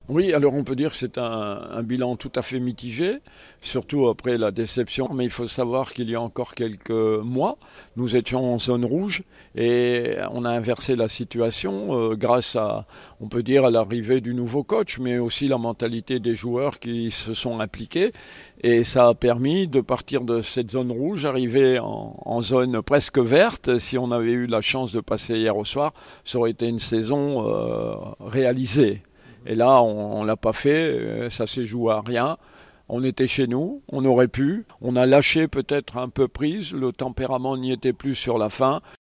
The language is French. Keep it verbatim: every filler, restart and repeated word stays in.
Oui, alors on peut dire que c'est un, un bilan tout à fait mitigé, surtout après la déception. Mais il faut savoir qu'il y a encore quelques mois, nous étions en zone rouge et on a inversé la situation euh, grâce à, on peut dire, à l'arrivée du nouveau coach, mais aussi la mentalité des joueurs qui se sont impliqués. Et ça a permis de partir de cette zone rouge, arriver en, en zone presque verte. Si on avait eu la chance de passer hier au soir, ça aurait été une saison euh, réalisée. Et là, on ne l'a pas fait, ça s'est joué à rien. On était chez nous, on aurait pu. On a lâché peut-être un peu prise, le tempérament n'y était plus sur la fin.